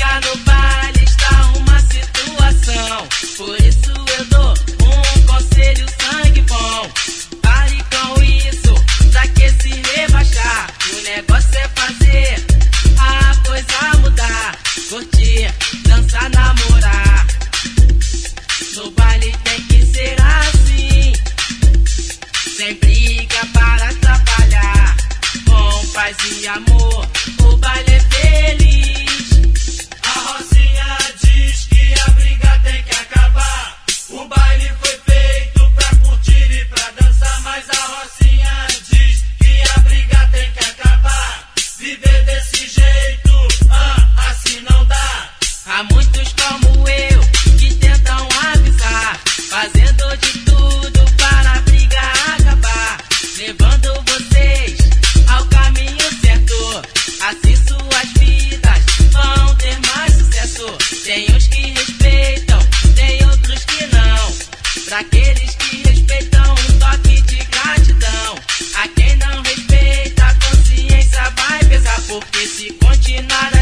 briga no baile está uma situação. Por isso eu dou um conselho sangue bom. Pare com isso, pra que se rebaixar? O negócio é fazer a coisa mudar. Curtir, dançar, namorar. No baile tem que ser assim, sem briga para atrapalhar. Com paz e amor, o baile é feliz. A Rocinha diz que a briga tem que acabar. O baile foi feito pra curtir e pra dançar, mas a Rocinha diz que a briga tem que acabar. Viver desse jeito, assim não dá. Há muitos como eu que tentam avisar, fazendo de tudo para a briga acabar, levando vocês ao caminho certo. Assim suas vidas vão ter mais sucesso. Tem uns que respeitam, tem outros que não. Pra aqueles que respeitam, um toque de gratidão. A quem não respeita, a consciência vai pesar, porque se continuar